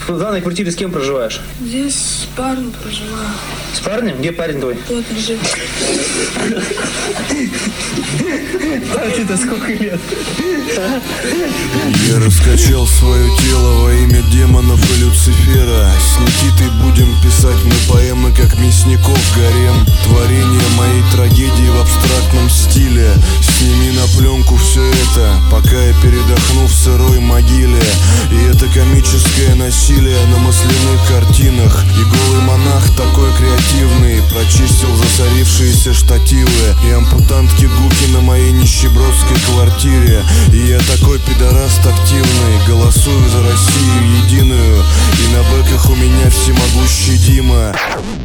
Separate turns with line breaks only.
В данной квартире с кем проживаешь?
Здесь с парнем проживаю.
С парнем? Где парень твой?
Вот лежит.
А тебе сколько лет?
Я раскачал свое тело во имя демонов и Люцифера. С Никитой будем писать мы поэмы, как Мясников гарем. Творение моей трагедии в абстрактном стиле. Сними на пленку все это, пока я передохну в сырой могиле. И это комическое насилие на масляных картинах. И голый монах такой креативный прочистил засорившиеся штативы и ампутантки гуки на моей нищебродской квартире. И я такой пидораст активный, голосую за Россию единую. И на бэках у меня всемогущий Дима.